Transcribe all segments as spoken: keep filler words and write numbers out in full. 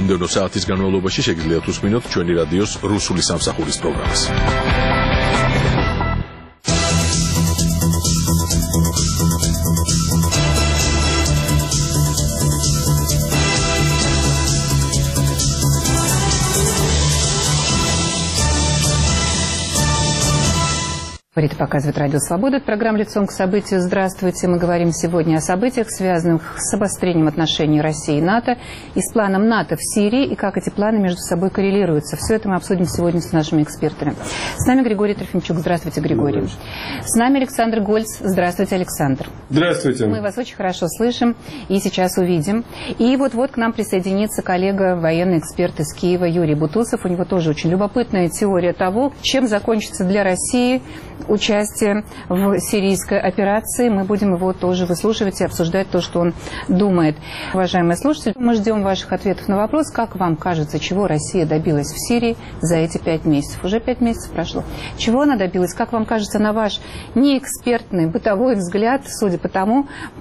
მომდევნო საათის განმავლობაში შეგიძლიათ უსმინოთ ჩვენი რადიოს რუსული სამსახურის პროგრამას. Говорит и показывает Радио Свобода. Это программа «Лицом к событию». Здравствуйте. Мы говорим сегодня о событиях, связанных с обострением отношений России и НАТО, и с планом НАТО в Сирии, и как эти планы между собой коррелируются. Все это мы обсудим сегодня с нашими экспертами. С нами Григорий Трофимчук. Здравствуйте, Григорий. С нами Александр Гольц. Здравствуйте, Александр. Здравствуйте. Мы вас очень хорошо слышим и сейчас увидим. И вот-вот к нам присоединится коллега, военный эксперт из Киева Юрий Бутусов. У него тоже очень любопытная теория того, чем закончится для России участие в сирийской операции. Мы будем его тоже выслушивать и обсуждать то, что он думает. Уважаемые слушатели, мы ждем ваших ответов на вопрос, как вам кажется, чего Россия добилась в Сирии за эти пять месяцев. Уже пять месяцев прошло. Чего она добилась? Как вам кажется, на ваш неэкспертный бытовой взгляд, судя по тому,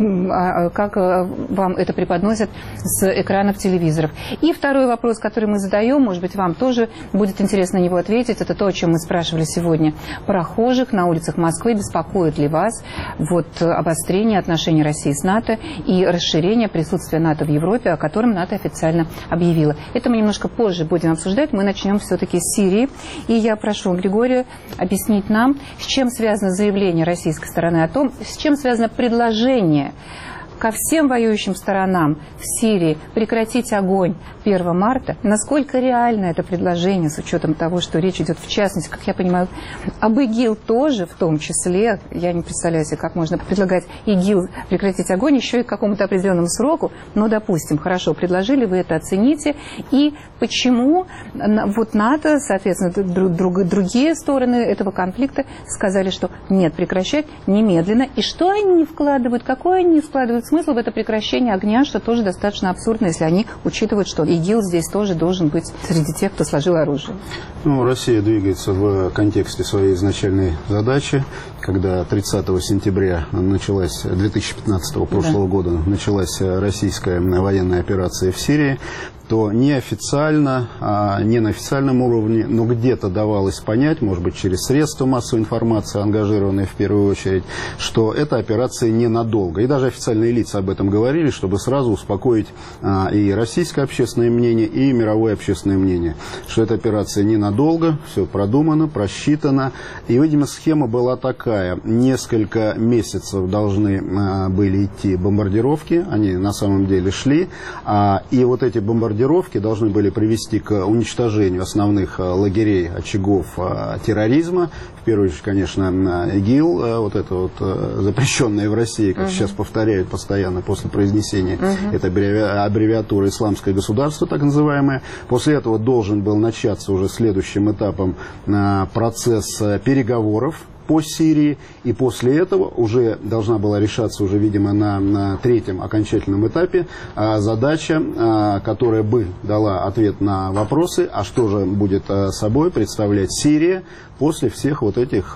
как вам это преподносят с экранов телевизоров? И второй вопрос, который мы задаем, может быть, вам тоже будет интересно на него ответить, это то, о чем мы спрашивали сегодня. Прохожих на улицах Москвы беспокоит ли вас вот обострение отношений России с НАТО и расширение присутствия НАТО в Европе, о котором НАТО официально объявило? Это мы немножко позже будем обсуждать. Мы начнем все-таки с Сирии. И я прошу Григория объяснить нам, с чем связано заявление российской стороны о том, с чем связано предложение ко всем воюющим сторонам в Сирии прекратить огонь первого марта. Насколько реально это предложение, с учетом того, что речь идет, в частности, как я понимаю, об ИГИЛ тоже, в том числе. Я не представляю себе, как можно предлагать ИГИЛ прекратить огонь еще и к какому-то определенному сроку. Но, допустим, хорошо, предложили, вы это оцените. И почему вот НАТО, соответственно, друг, другие стороны этого конфликта сказали, что нет, прекращать немедленно. И что они вкладывают, какой они вкладывают смысл в это прекращение огня, что тоже достаточно абсурдно, если они учитывают, что ИГИЛ здесь тоже должен быть среди тех, кто сложил оружие. Ну, Россия двигается в контексте своей изначальной задачи, когда тридцатого сентября началась, две тысячи пятнадцатого прошлого да. года началась российская военная операция в Сирии, то неофициально, а не на официальном уровне, но где-то давалось понять, может быть, через средства массовой информации, ангажированные в первую очередь, что эта операция ненадолго. И даже официальные лица об этом говорили, чтобы сразу успокоить а, и российское общественное мнение, и мировое общественное мнение, что эта операция ненадолго, все продумано, просчитано. И, видимо, схема была такая. Несколько месяцев должны а, были идти бомбардировки, они на самом деле шли, а, и вот эти бомбардировки должны были привести к уничтожению основных лагерей, очагов терроризма. В первую очередь, конечно, ИГИЛ, вот это вот запрещенное в России, как uh-huh. сейчас повторяют постоянно после произнесения, uh-huh. это аббревиатура «Исламское государство», так называемое. После этого должен был начаться уже следующим этапом процесс переговоров по Сирии, и после этого уже должна была решаться, уже, видимо, на, на третьем окончательном этапе а, задача, а, которая бы дала ответ на вопросы, а что же будет а, собой представлять Сирия после всех вот этих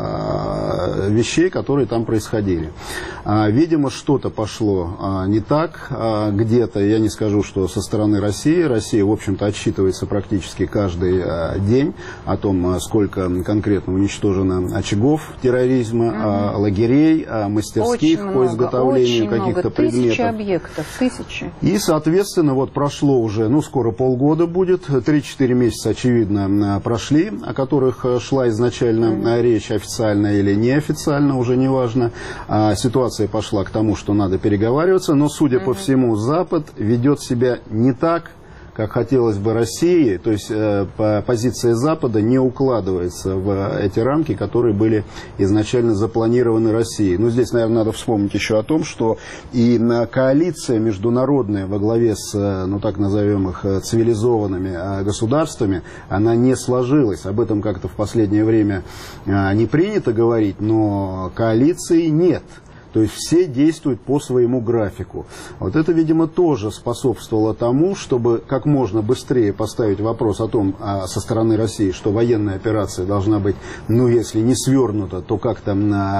а, вещей, которые там происходили. А, видимо, что-то пошло а, не так, а, где-то, я не скажу, что со стороны России, Россия, в общем-то, отчитывается практически каждый а, день о том, а, сколько конкретно уничтожено очагов терроризма, угу. лагерей, мастерских очень по изготовлению каких-то предметов. Тысячи объектов, тысячи. И, соответственно, вот прошло уже, ну, скоро полгода будет, три-четыре месяца, очевидно, прошли, о которых шла изначально угу. речь, официально или неофициально, уже не важно. Ситуация пошла к тому, что надо переговариваться, но, судя угу. по всему, Запад ведет себя не так, как хотелось бы России, то есть э, по позиция Запада не укладывается в эти рамки, которые были изначально запланированы Россией. Но здесь, наверное, надо вспомнить еще о том, что и коалиция международная во главе с, ну так назовем их, цивилизованными государствами, она не сложилась. Об этом как-то в последнее время не принято говорить, но коалиции нет. То есть все действуют по своему графику. Вот это, видимо, тоже способствовало тому, чтобы как можно быстрее поставить вопрос о том, а, со стороны России, что военная операция должна быть, ну, если не свернута, то как-то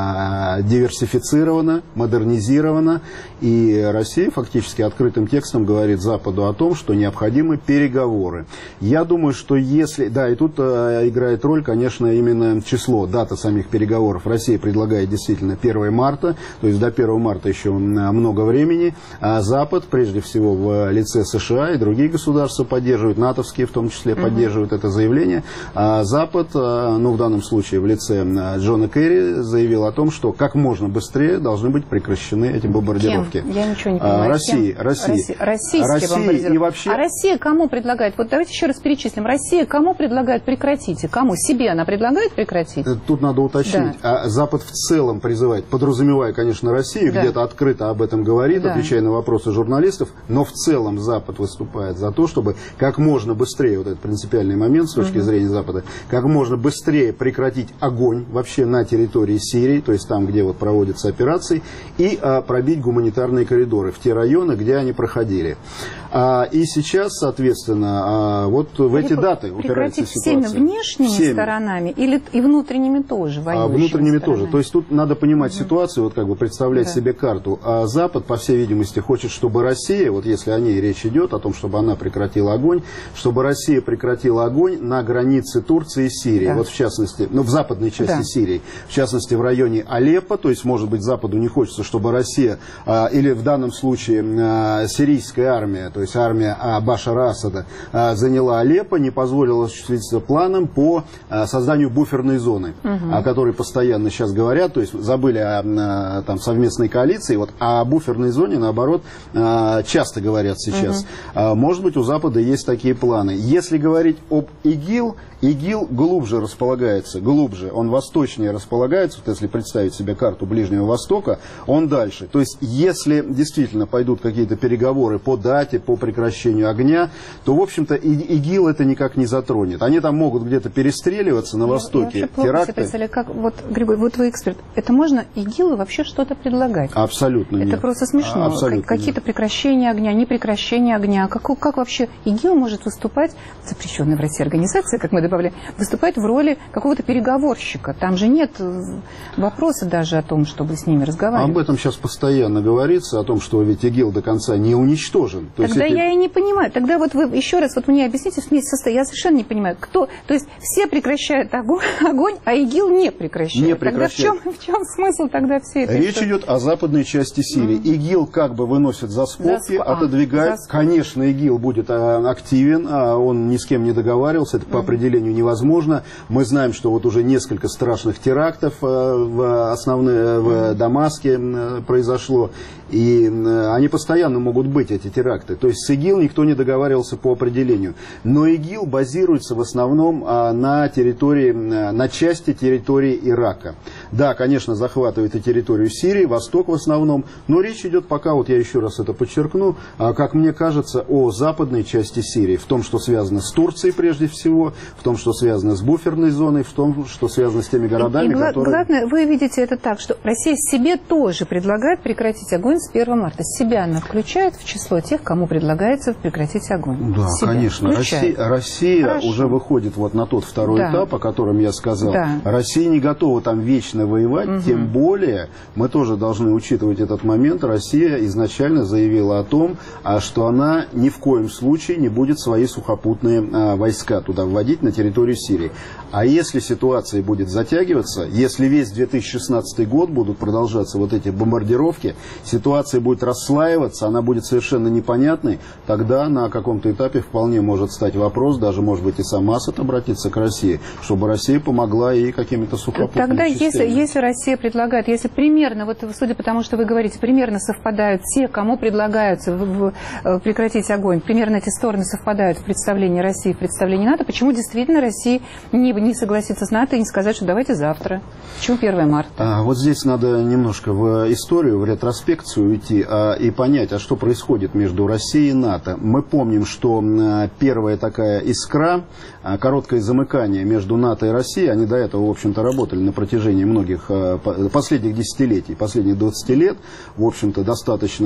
а, диверсифицирована, модернизирована. И Россия фактически открытым текстом говорит Западу о том, что необходимы переговоры. Я думаю, что если... Да, и тут а, играет роль, конечно, именно число, дата самих переговоров. Россия предлагает действительно первое марта, то есть до первого марта еще много времени. А Запад, прежде всего в лице США и другие государства поддерживают, натовские в том числе, поддерживают это заявление. А Запад, ну в данном случае в лице Джона Керри, заявил о том, что как можно быстрее должны быть прекращены эти бомбардировки. Кем? Я ничего не понимаю. Россия, Россия. Российские Россия бомбардировки. И вообще... А Россия кому предлагает? Вот давайте еще раз перечислим. Россия кому предлагает прекратить? Кому? Себе она предлагает прекратить? Тут надо уточнить. Да. А Запад в целом призывает, подразумевая, конечно, Россию, да. где-то открыто об этом говорит, да. отвечая на вопросы журналистов, но в целом Запад выступает за то, чтобы как можно быстрее, вот этот принципиальный момент с точки угу. зрения Запада, как можно быстрее прекратить огонь вообще на территории Сирии, то есть там, где вот проводятся операции, и а, пробить гуманитарные коридоры в те районы, где они проходили. А, и сейчас, соответственно, а, вот в эти даты упирается ситуация. Всеми внешними всеми. сторонами или и внутренними тоже, а, внутренними сторонами. тоже. То есть тут надо понимать угу. ситуацию, вот как бы представлять да. себе карту. А Запад, по всей видимости, хочет, чтобы Россия, вот если о ней речь идет, о том, чтобы она прекратила огонь, чтобы Россия прекратила огонь на границе Турции и Сирии. Да. Вот в частности, ну в западной части да. Сирии, в частности в районе Алеппо, то есть, может быть, Западу не хочется, чтобы Россия, а, или в данном случае а, сирийская армия, то есть армия а, Башара Асада, а, заняла Алеппо, не позволила осуществиться планом по а, созданию буферной зоны, угу. о которой постоянно сейчас говорят, то есть забыли о, о там, совместной коалиции, вот, а о буферной зоне, наоборот, а, часто говорят сейчас. Угу. А, может быть, у Запада есть такие планы. Если говорить об ИГИЛ, ИГИЛ глубже располагается, глубже, он восточнее располагается, вот если представить себе карту Ближнего Востока, он дальше. То есть, если действительно пойдут какие-то переговоры по дате, по прекращению огня, то, в общем-то, ИГИЛ это никак не затронет. Они там могут где-то перестреливаться на Востоке, я теракты. Как, вот, Григорий, вот вы эксперт, это можно ИГИЛу вообще что-то предлагать? Абсолютно нет. Это просто смешно. Абсолютно Какие-то прекращения огня, непрекращение огня. Как, как вообще ИГИЛ может выступать, запрещенная в России организация, как мы добавили, выступать в роли какого-то переговорщика? Там же нет вопроса даже о том, чтобы с ними разговаривать. Об этом сейчас постоянно говорится, о том, что ведь ИГИЛ до конца не уничтожен. То Тогда есть, я эти... и не понимаю. Тогда вот вы еще раз вот мне объясните, я совершенно не понимаю, кто... То есть все прекращают огонь, огонь а ИГИЛ не прекращает. Не прекращает. Тогда в чем, в чем смысл тогда всей этой Речь истории? идет о западной части Сирии. Mm-hmm. ИГИЛ как бы выносит за скобки, за... отодвигает. За... Конечно, ИГИЛ будет а, активен, а он ни с кем не договаривался, это mm-hmm. по определению невозможно. Мы знаем, что вот уже несколько страшных терактов а, в, основные, в mm-hmm. Дамаске а, произошло, и а, они постоянно могут быть, эти теракты. То есть с ИГИЛ никто не договаривался по определению. Но ИГИЛ базируется в основном а, на территории, на части территории Ирака. Да, конечно, захватывает и территорию Сирии, Восток в основном, но речь идет пока, вот я еще раз это подчеркну, как мне кажется, о западной части Сирии, в том, что связано с Турцией прежде всего, в том, что связано с буферной зоной, в том, что связано с теми городами, и, и которые... Главное, вы видите это так, что Россия себе тоже предлагает прекратить огонь с первого марта. Себя она включает в число тех, кому предлагается прекратить огонь. Да, себя конечно. Россия, Россия уже выходит вот на тот второй да. этап, о котором я сказал. Да. Россия не готова там вечно воевать, угу. тем более мы тоже должны учитывать этот момент. Россия изначально заявила о том, что она ни в коем случае не будет свои сухопутные войска туда вводить на территорию Сирии. А если ситуация будет затягиваться, если весь две тысячи шестнадцатый год будут продолжаться вот эти бомбардировки, ситуация будет расслаиваться, она будет совершенно непонятной, тогда на каком-то этапе вполне может стать вопрос, даже может быть и сам Асад обратиться к России, чтобы Россия помогла ей какими-то сухопутными Тогда частями. если, если Россия предлагает, если примерно, вот судя по тому, что вы говорите, примерно совпадают те, кому предлагаются в, в, прекратить огонь, примерно эти стороны совпадают в представлении России, в представлении НАТО, почему действительно Россия не, не согласится с НАТО и не сказать, что давайте завтра? Почему первое марта? А, вот здесь надо немножко в историю, в ретроспекцию уйти а, и понять, а что происходит между Россией и НАТО. Мы помним, что а, первая такая искра, а, короткое замыкание между НАТО и Россией, они до этого, в общем-то, работали на протяжении многих а, последних десятилетий, последних двадцати лет, в общем-то, достаточно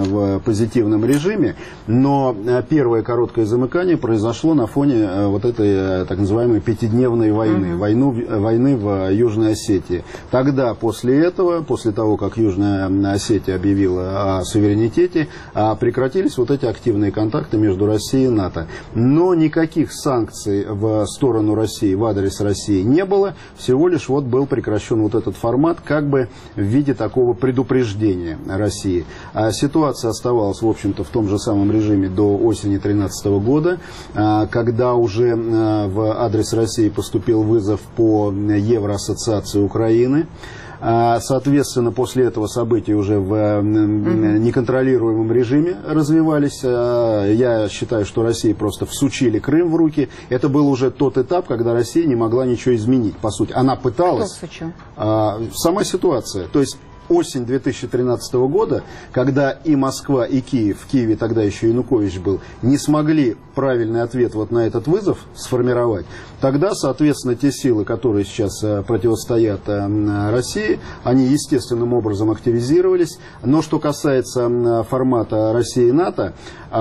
в позитивном режиме, но первое короткое замыкание произошло на фоне вот этой так называемой пятидневной войны, mm-hmm. войну, войны в Южной Осетии. Тогда, после этого, после того, как Южная Осетия объявила о суверенитете, прекратились вот эти активные контакты между Россией и НАТО. Но никаких санкций в сторону России, в адрес России не было, всего лишь вот был прекращен вот этот формат, как бы в виде такого предупреждения России. А ситуация оставалась, в общем-то, в том же самом режиме до осени две тысячи тринадцатого года, когда уже в адрес России поступил вызов по Евроассоциации Украины. Соответственно, после этого события уже в неконтролируемом режиме развивались. Я считаю, что России просто всучили Крым в руки. Это был уже тот этап, когда Россия не могла ничего изменить, по сути. Она пыталась. Кто всучил? Сама ситуация. То есть осень две тысячи тринадцатого года, когда и Москва, и Киев, в Киеве тогда еще Янукович был, не смогли правильный ответ вот на этот вызов сформировать, тогда, соответственно, те силы, которые сейчас противостоят России, они естественным образом активизировались. Но что касается формата России и НАТО,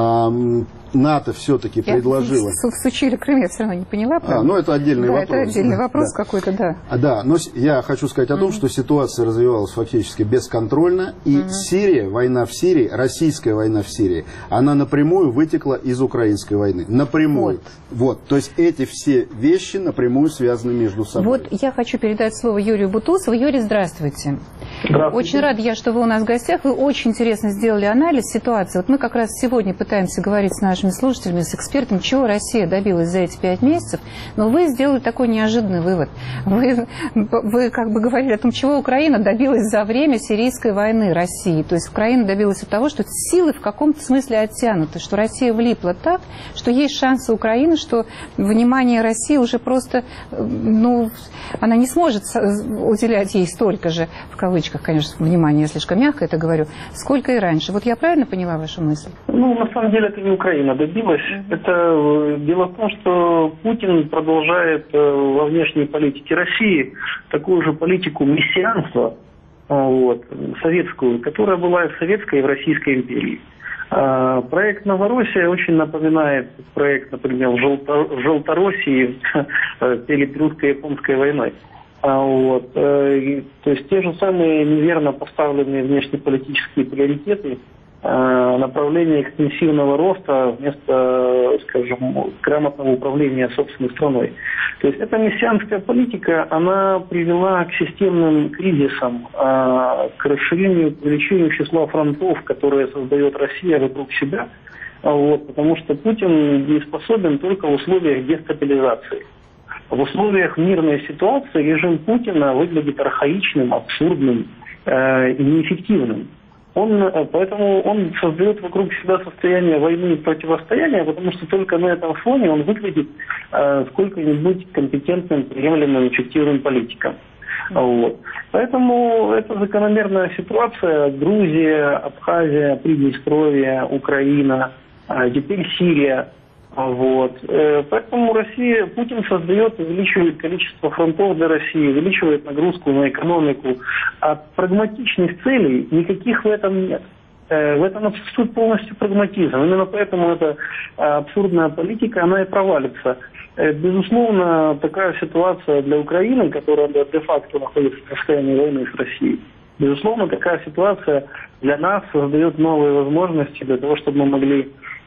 НАТО все-таки предложила... Всучили Крым, я все равно не поняла. А, ну, это отдельный да, вопрос. это отдельный да, вопрос да. какой-то, да. Да, но я хочу сказать о том, mm-hmm. что ситуация развивалась фактически бесконтрольно, и mm-hmm. Сирия, война в Сирии, российская война в Сирии, она напрямую вытекла из украинской войны. Напрямую. Вот. Вот. То есть эти все вещи напрямую связаны между собой. Вот я хочу передать слово Юрию Бутусову. Юрий, здравствуйте. Здравствуйте. Очень рада я, что вы у нас в гостях. Вы очень интересно сделали анализ ситуации. Вот мы как раз сегодня пытаемся говорить с нашими слушателями, с экспертами, чего Россия добилась за эти пять месяцев, но вы сделали такой неожиданный вывод. Вы, вы как бы говорили о том, чего Украина добилась за время сирийской войны России. То есть Украина добилась от того, что силы в каком-то смысле оттянуты, что Россия влипла так, что есть шансы Украины, что внимание России уже просто, ну, она не сможет уделять ей столько же, в кавычках, конечно, внимание, я слишком мягко это говорю, сколько и раньше. Вот я правильно поняла вашу мысль? Ну, на самом деле, это не Украина добилась. Mm-hmm. Это дело в том, что Путин продолжает во внешней политике России такую же политику мессианства, вот, советскую, которая была и в Советской, и в Российской империи. Проект «Новороссия» очень напоминает проект, например, в, Желто, в Желтороссии перед русско-японской войной. Вот. То есть те же самые неверно поставленные внешнеполитические приоритеты, направление экстенсивного роста вместо, скажем, грамотного управления собственной страной. То есть эта мессианская политика, она привела к системным кризисам, к расширению, к увеличению числа фронтов, которые создает Россия вокруг себя, вот, потому что Путин не способен только в условиях дестабилизации. В условиях мирной ситуации режим Путина выглядит архаичным, абсурдным э, и неэффективным. Он, поэтому он создает вокруг себя состояние войны и противостояния, потому что только на этом фоне он выглядит э, сколько-нибудь компетентным, приемлемым, эффективным политиком. Вот. Поэтому это закономерная ситуация. Грузия, Абхазия, Приднестровье, Украина, э, теперь Сирия. Вот. Поэтому Россия, Путин создает, увеличивает количество фронтов для России, увеличивает нагрузку на экономику. А прагматичных целей никаких в этом нет. В этом отсутствует полностью прагматизм. Именно поэтому эта абсурдная политика, она и провалится. Безусловно, такая ситуация для Украины, которая де-факто находится в состоянии войны с Россией, безусловно, такая ситуация для нас создает новые возможности для того, чтобы мы могли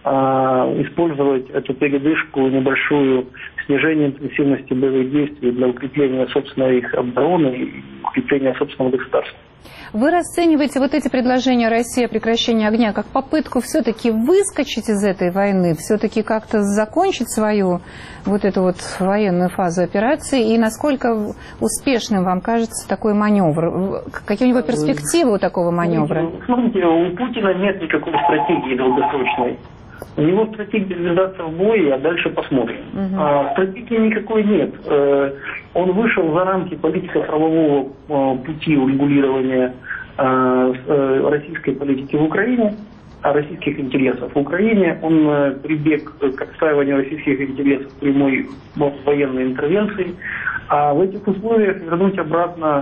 использовать эту передышку небольшую, снижение интенсивности боевых действий для укрепления собственной их обороны и укрепления собственного государства. Вы расцениваете вот эти предложения России о прекращении огня как попытку все-таки выскочить из этой войны, все-таки как-то закончить свою вот эту вот военную фазу операции? И насколько успешным вам кажется такой маневр? Какие у него перспективы у такого маневра? Смотрите, у Путина нет никакой стратегии долгосрочной. У него стратегия сдаться в бой, а дальше посмотрим. Uh-huh. А, стратегии никакой нет. Э, он вышел за рамки политико-правового э, пути урегулирования э, э, российской политики в Украине, а российских интересов в Украине. Он э, прибег к отстаиванию российских интересов прямой военной интервенции. А в этих условиях вернуть обратно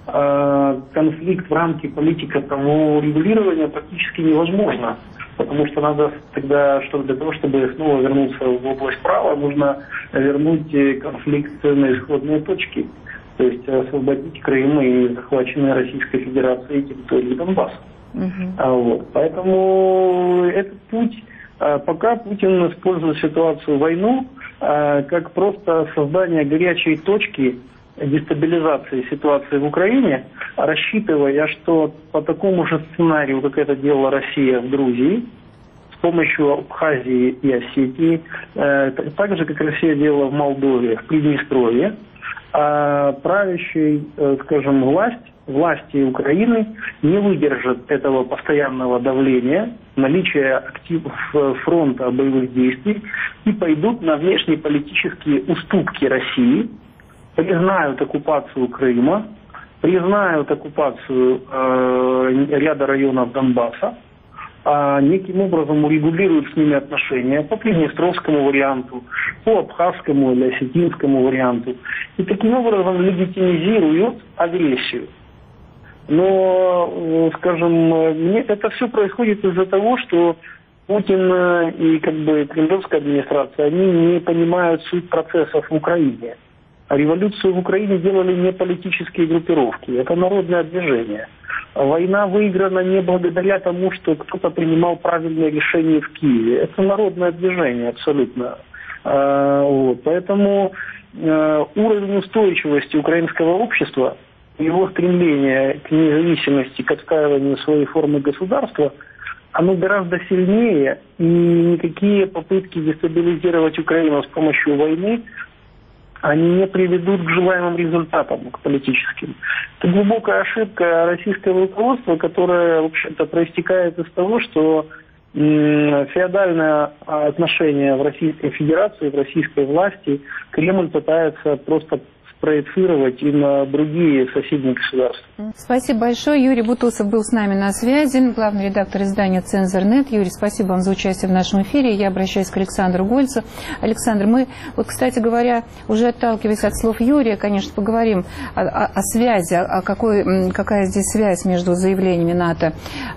конфликт в рамке политико-правового регулирования практически невозможно. Потому что надо тогда, что для того, чтобы снова вернуться в область права, нужно вернуть конфликт на исходные точки. То есть освободить Крым и захваченные Российской Федерацией территории Донбасса. Uh-huh. А вот. Поэтому этот путь, пока Путин использует ситуацию войну как просто создание горячей точки дестабилизации ситуации в Украине, рассчитывая, что по такому же сценарию, как это делала Россия в Грузии, с помощью Абхазии и Осетии, так же, как Россия делала в Молдове, в Приднестровье, правящая, скажем, власть, власти Украины не выдержат этого постоянного давления, наличия активов фронта боевых действий и пойдут на внешнеполитические уступки России, признают оккупацию Крыма, признают оккупацию э, ряда районов Донбасса, э, неким образом урегулируют с ними отношения по приднестровскому варианту, по абхазскому или осетинскому варианту, и таким образом легитимизируют агрессию. Но, скажем, мне это все происходит из-за того, что Путин и как бы кремлевская администрация, они не понимают суть процессов в Украине. А революцию в Украине делали не политические группировки, это народное движение. Война выиграна не благодаря тому, что кто-то принимал правильные решения в Киеве. Это народное движение абсолютно. А, вот. Поэтому а, уровень устойчивости украинского общества, его стремление к независимости, к отстаиванию своей формы государства, оно гораздо сильнее, и никакие попытки дестабилизировать Украину с помощью войны, они не приведут к желаемым результатам, к политическим. Это глубокая ошибка российского руководства, которая, в общем-то, проистекает из того, что м- феодальное отношение в Российской Федерации, в российской власти Кремль пытается просто проецировать и на другие соседние государства. Спасибо большое. Юрий Бутусов был с нами на связи, главный редактор издания «Цензор.нет». Юрий, спасибо вам за участие в нашем эфире. Я обращаюсь к Александру Гольцу. Александр, мы, вот, кстати говоря, уже отталкиваясь от слов Юрия, конечно, поговорим о, о, о связи, о какой, какая здесь связь между заявлениями НАТО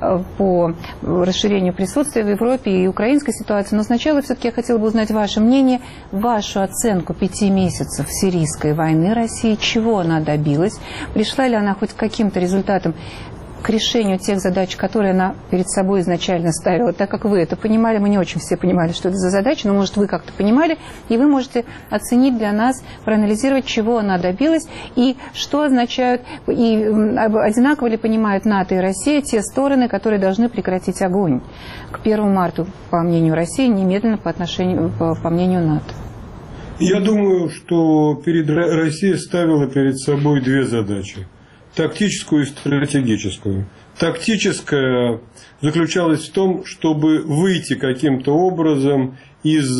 по расширению присутствия в Европе и украинской ситуации. Но сначала все-таки я хотела бы узнать ваше мнение, вашу оценку пяти месяцев сирийской войны России, чего она добилась, пришла ли она хоть к каким-то результатам, к решению тех задач, которые она перед собой изначально ставила. Так как вы это понимали, мы не очень все понимали, что это за задача, но, может, вы как-то понимали, и вы можете оценить для нас, проанализировать, чего она добилась, и что означают, и одинаково ли понимают НАТО и Россия те стороны, которые должны прекратить огонь к первому марта, по мнению России, немедленно по отношению, по, по мнению НАТО. Я думаю, что перед Россия ставила перед собой две задачи. Тактическую и стратегическую. Тактическая заключалась в том, чтобы выйти каким-то образом из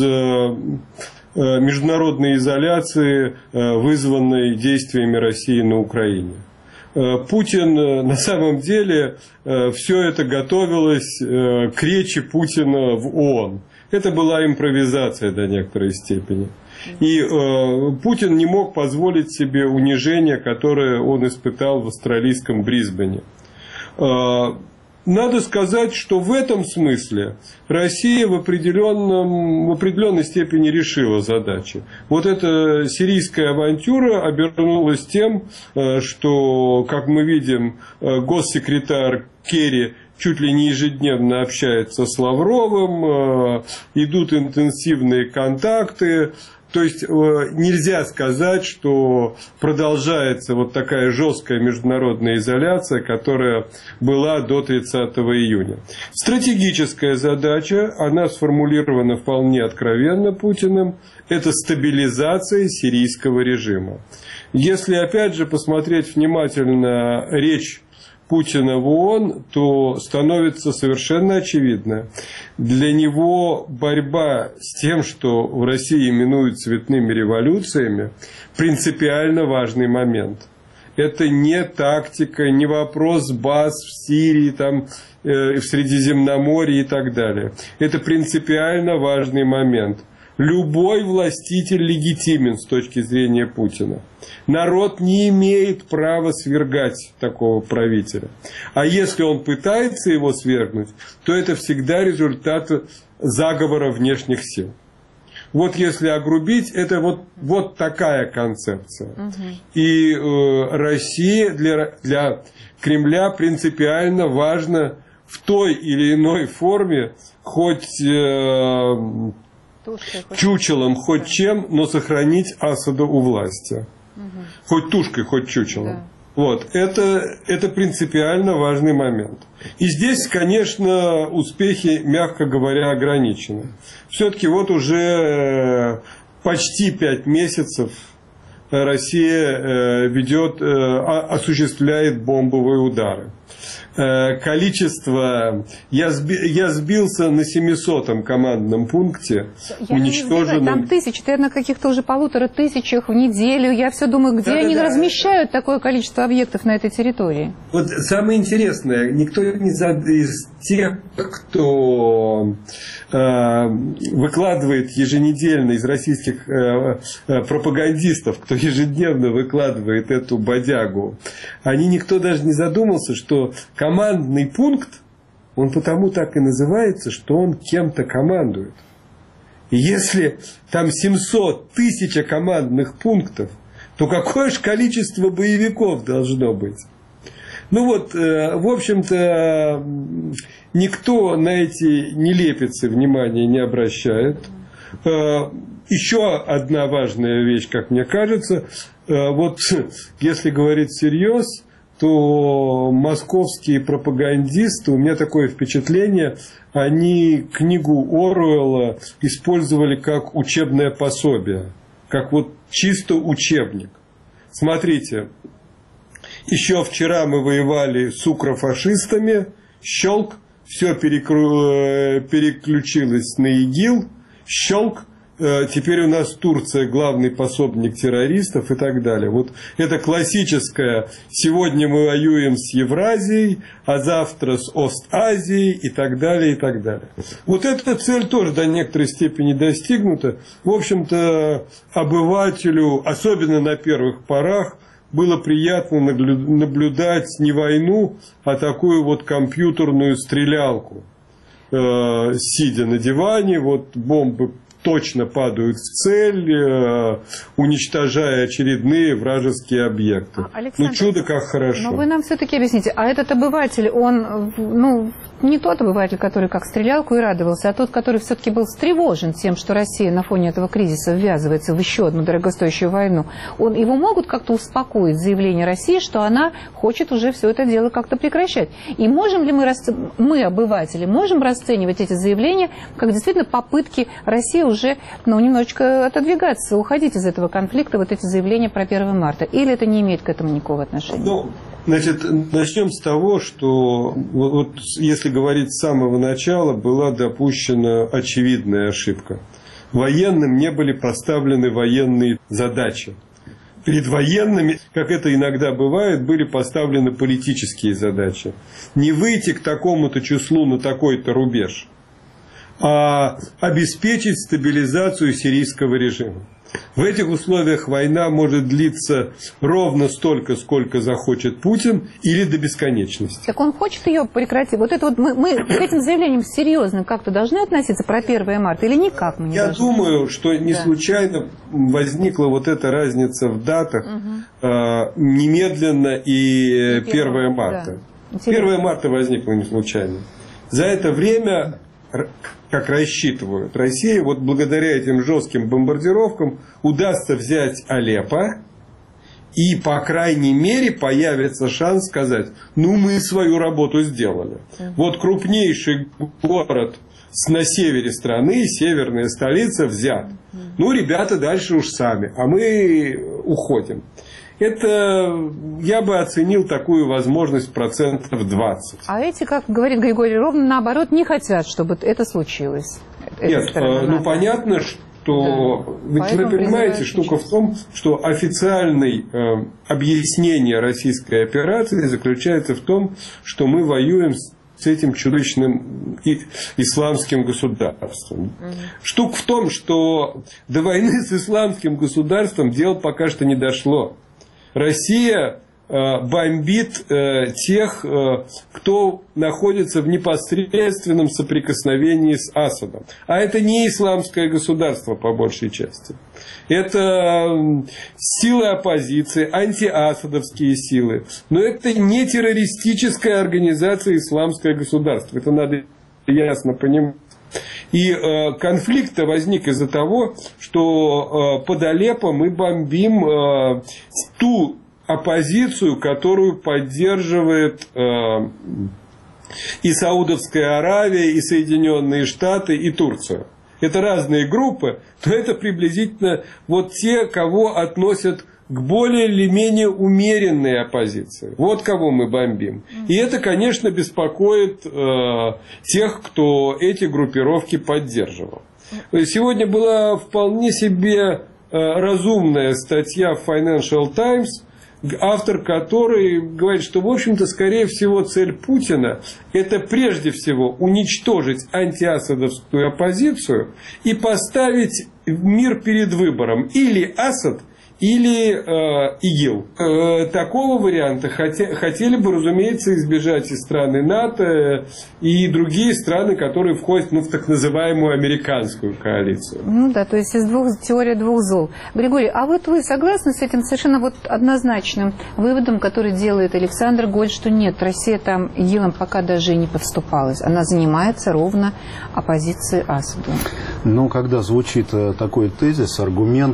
международной изоляции, вызванной действиями России на Украине. Путин, на самом деле, все это готовилось к речи Путина в ООН. Это была импровизация до некоторой степени. И э, Путин не мог позволить себе унижение, которое он испытал в австралийском Брисбене. Э, надо сказать, что в этом смысле Россия в, определенном, в определенной степени решила задачи. Вот эта сирийская авантюра обернулась тем, э, что, как мы видим, э, госсекретарь Керри чуть ли не ежедневно общается с Лавровым, идут интенсивные контакты. То есть нельзя сказать, что продолжается вот такая жесткая международная изоляция, которая была до тридцатого июня. Стратегическая задача, она сформулирована вполне откровенно Путиным, это стабилизация сирийского режима. Если опять же посмотреть внимательно речь Путина в ООН, то становится совершенно очевидно. Для него борьба с тем, что в России именуют цветными революциями, принципиально важный момент. Это не тактика, не вопрос баз в Сирии, там, э, в Средиземноморье и так далее. Это принципиально важный момент. Любой властитель легитимен с точки зрения Путина. Народ не имеет права свергать такого правителя. А если он пытается его свергнуть, то это всегда результат заговора внешних сил. Вот если огрубить, это вот, вот такая концепция. Угу. И э, Россия для, для Кремля принципиально важна в той или иной форме, хоть... Э, Тушкой, хоть чучелом, хоть да. чем, но сохранить Асада у власти. Угу. Хоть тушкой, хоть чучелом. Да. Вот. Это, это принципиально важный момент. И здесь, конечно, успехи, мягко говоря, ограничены. Все-таки вот уже почти пять месяцев Россия ведет, осуществляет бомбовые удары. Количество... Я, сби, я сбился на семисотом командном пункте, я уничтоженном... Там тысячи, ты на каких-то уже полутора тысячах в неделю. Я все думаю, где да, они да, размещают да. такое количество объектов на этой территории? Вот самое интересное, никто не зад... из тех, кто э, выкладывает еженедельно из российских э, э, пропагандистов, кто ежедневно выкладывает эту бодягу, они никто даже не задумался, что командный пункт, он потому так и называется, что он кем-то командует. И если там семьсот тысяч командных пунктов, то какое же количество боевиков должно быть? Ну вот, в общем-то, никто на эти нелепицы внимания не обращает. Еще одна важная вещь, как мне кажется, вот если говорить всерьез, то московские пропагандисты, у меня такое впечатление, они книгу Оруэлла использовали как учебное пособие, как вот чисто учебник. Смотрите, еще вчера мы воевали с укрофашистами, щелк, все перекру... переключилось на ИГИЛ, щелк, теперь у нас Турция главный пособник террористов и так далее. Вот это классическое, сегодня мы воюем с Евразией, а завтра с Ост-Азией и так далее, и так далее. Вот эта цель тоже до некоторой степени достигнута. В общем-то, обывателю, особенно на первых порах, было приятно наблюдать не войну, а такую вот компьютерную стрелялку. Э, сидя на диване, вот бомбы точно падают в цель, э, уничтожая очередные вражеские объекты. Александр, ну, чудо как хорошо. Но вы нам все-таки объясните, а этот обыватель, он, ну, не тот обыватель, который как стрелялку и радовался, а тот, который все-таки был встревожен тем, что Россия на фоне этого кризиса ввязывается в еще одну дорогостоящую войну, он, его могут как-то успокоить заявление России, что она хочет уже все это дело как-то прекращать. И можем ли мы, мы, обыватели, можем расценивать эти заявления как действительно попытки России уже, ну, немножечко отодвигаться, уходить из этого конфликта, вот эти заявления про первое марта? Или это не имеет к этому никакого отношения? Ну, значит, начнем с того, что вот, вот, если говорить с самого начала, была допущена очевидная ошибка. Военным не были поставлены военные задачи. Перед военными, как это иногда бывает, были поставлены политические задачи. Не выйти к такому-то числу на такой-то рубеж, а обеспечить стабилизацию сирийского режима. В этих условиях война может длиться ровно столько, сколько захочет Путин, или до бесконечности. Так он хочет ее прекратить. Вот это вот мы, мы к этим заявлениям серьезно как-то должны относиться про первое марта или никак мы не Я должны? думаю, что не да. случайно возникла вот эта разница в датах, угу. э, немедленно и, и первое марта. Да. первое марта возникло не случайно. За это время, как рассчитывают, России, вот благодаря этим жестким бомбардировкам удастся взять Алеппо, и, по крайней мере, появится шанс сказать, ну, мы свою работу сделали. Вот крупнейший город на севере страны, северная столица, взят. Ну, ребята дальше уж сами, а мы уходим. Это я бы оценил такую возможность процентов двадцать. А эти, как говорит Григорий, ровно наоборот, не хотят, чтобы это случилось. Нет, ну понятно, что... Да. Ведь Поэтому вы понимаете, штука в том, что официальное э, объяснение российской операции заключается в том, что мы воюем с с этим чудовищным исламским государством. Mm-hmm. Штука в том, что до войны с исламским государством дело пока что не дошло. Россия бомбит тех, кто находится в непосредственном соприкосновении с Асадом. А это не исламское государство по большей части. Это силы оппозиции, антиасадовские силы. Но это не террористическая организация исламское государство. Это надо ясно понимать. И э, конфликт возник из-за того, что э, под Алеппо мы бомбим э, ту оппозицию, которую поддерживает э, и Саудовская Аравия, и Соединенные Штаты, и Турция. Это разные группы, но это приблизительно вот те, кого относят к более или менее умеренной оппозиции. Вот кого мы бомбим. И это, конечно, беспокоит э, тех, кто эти группировки поддерживал. Сегодня была вполне себе э, разумная статья в Financial Times, автор которой говорит, что, в общем-то, скорее всего, цель Путина – это прежде всего уничтожить антиасадовскую оппозицию и поставить мир перед выбором или Асад, или э, ИГИЛ. Э, такого варианта хоте, хотели бы, разумеется, избежать и страны НАТО, и другие страны, которые входят ну, в так называемую американскую коалицию. Ну да, то есть из двух теорий двух зол. Григорий, а вот вы согласны с этим совершенно вот однозначным выводом, который делает Александр, говорит, что нет, Россия там ИГИЛом пока даже и не подступалась. Она занимается ровно оппозицией Асаду. Ну, когда звучит такой тезис, аргумент,